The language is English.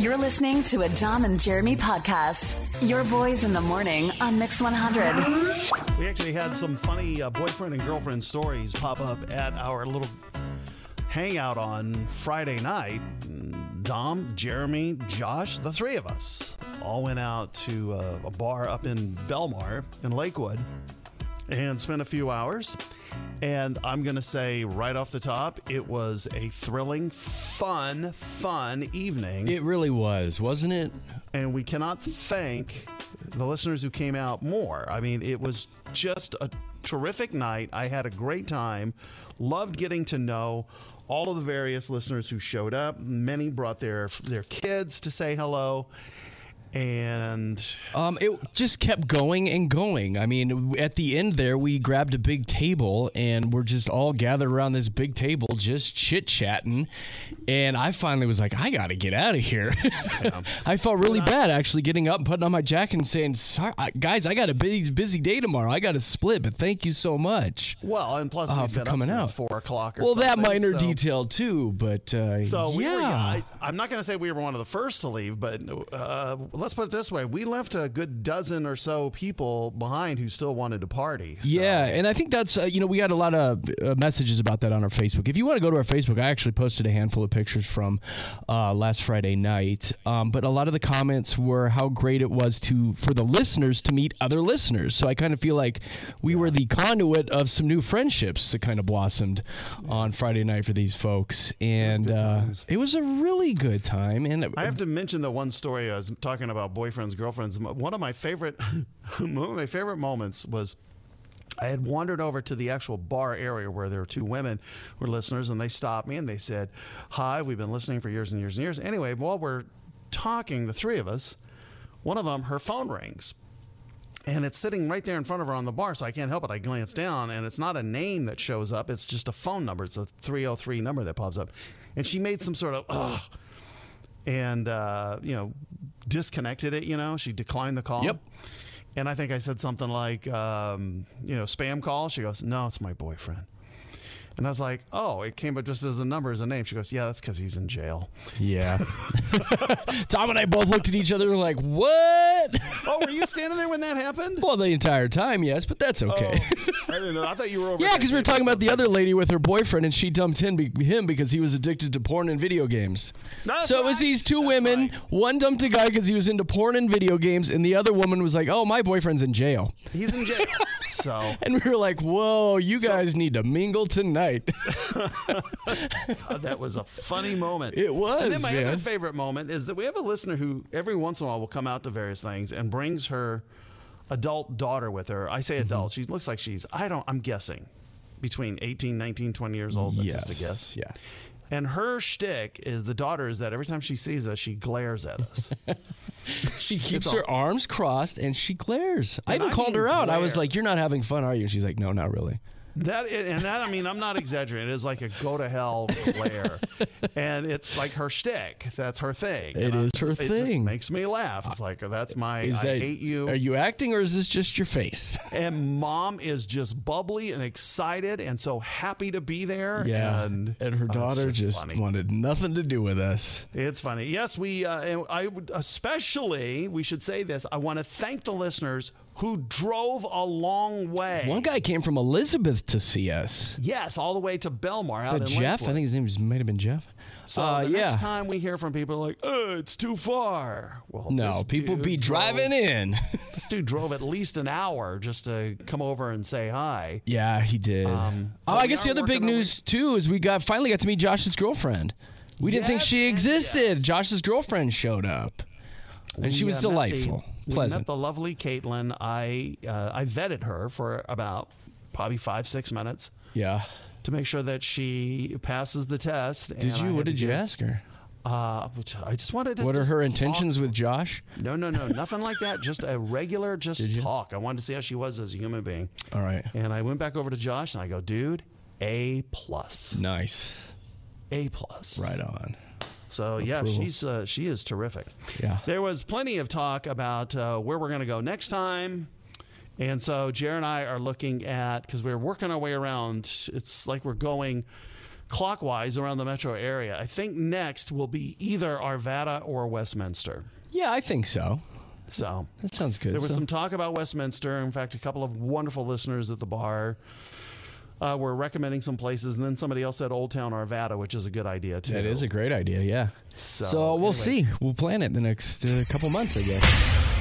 You're listening to a Dom and Jeremy podcast. Your boys in the morning on Mix 100. We actually had some funny boyfriend and girlfriend stories pop up at our little hangout on Friday night. Dom, Jeremy, Josh, the three of us all went out to a bar up in Belmar in Lakewood and spent a few hours. And I'm going to say right off the top, it was a thrilling, fun evening. It really was, wasn't it? And we cannot thank the listeners who came out more. I mean, it was just a terrific night. I had a great time. Loved getting to know all of the various listeners who showed up. Many brought their kids to say hello. And it just kept going and going. I mean, at the end there, we grabbed a big table and we're just all gathered around this big table, just chit-chatting. And I finally was like, I got to get out of here. Yeah. I felt really bad actually getting up and putting on my jacket and saying, sorry, guys, I got a busy day tomorrow. I got to split, but thank you so much. Well, and plus we've been up since 4 o'clock or something. Well, that minor detail too, but I'm not going to say we were one of the first to leave, but let's put it this way. We left a good dozen or so people behind who still wanted to party. So. Yeah, and I think that's, we got a lot of messages about that on our Facebook. If you want to go to our Facebook, I actually posted a handful of pictures from last Friday night. But a lot of the comments were how great it was for the listeners to meet other listeners. So I kind of feel like we were the conduit of some new friendships that kind of blossomed on Friday night for these folks. And it was a really good time. And I have to mention the one story I was talking about boyfriends, girlfriends. One of my favorite moments was I had wandered over to the actual bar area where there were two women who were listeners, and they stopped me and they said, hi, we've been listening for years and years and years. Anyway, while we're talking, the three of us, one of them, her phone rings. And it's sitting right there in front of her on the bar, so I can't help it. I glance down, and it's not a name that shows up. It's just a phone number. It's a 303 number that pops up. And she made some sort of, and, disconnected it, she declined the call. Yep. And I think I said something like, spam call. She goes, no, it's my boyfriend. And I was like, oh, it came up just as a number, as a name. She goes, yeah, that's because he's in jail. Yeah. Tom and I both looked at each other and were like, what? Oh, were you standing there when that happened? Well, the entire time, yes, but that's okay. Oh, I didn't know. I thought you were over. Yeah, because we were talking about the other lady with her boyfriend, and she dumped him because he was addicted to porn and video games. So it was these two women. Right. One dumped a guy because he was into porn and video games, and the other woman was like, oh, my boyfriend's in jail. He's in jail. So. And we were like, whoa, you guys need to mingle tonight. That was a funny moment. It was. And then my other favorite moment is that we have a listener who every once in a while will come out to various things and brings her adult daughter with her. I say adult. She looks like I'm guessing between 18, 19, 20 years old. That's just a guess. Yeah. And her shtick is the daughter is that every time she sees us, she glares at us. She keeps her arms crossed and she glares. I even called her out. I was like, you're not having fun, are you? And she's like, no, not really. I mean, I'm not exaggerating. It is like a go to hell glare, and it's like her shtick. That's her thing. It is her thing. It just makes me laugh. It's like I hate you. Are you acting, or is this just your face? And Mom is just bubbly and excited, and so happy to be there. Yeah, and her daughter just wanted nothing to do with us. It's funny. Yes, we should say this. I want to thank the listeners who drove a long way. One guy came from Elizabeth to see us. Yes, all the way to Belmar out in Jeff? Lakewood. I think his name might have been Jeff. So the next time we hear from people like, it's too far. Well, no, people be driving in. This dude drove at least an hour just to come over and say hi. Yeah, he did. I guess the other big news, too, is we finally got to meet Josh's girlfriend. We didn't think she existed. Yes. Josh's girlfriend showed up. And she was delightful. Pleasant. We met the lovely Caitlin. I vetted her for about probably 5-6 minutes. Yeah. To make sure that she passes the test. Did you? What did you ask her? I just wanted to. What are her intentions with Josh? No, nothing like that. Just a regular talk. I wanted to see how she was as a human being. All right. And I went back over to Josh and I go, dude, A+. Nice. A+. Right on. So, yeah, she is terrific. Yeah. There was plenty of talk about where we're going to go next time. And so Jer and I are looking at, because we're working our way around, it's like we're going clockwise around the metro area. I think next will be either Arvada or Westminster. Yeah, I think so. So that sounds good. There was some talk about Westminster. In fact, a couple of wonderful listeners at the bar were recommending some places, and then somebody else said Old Town Arvada, which is a good idea too. That is a great idea. Yeah. So we'll see. We'll plan it the next couple months, I guess.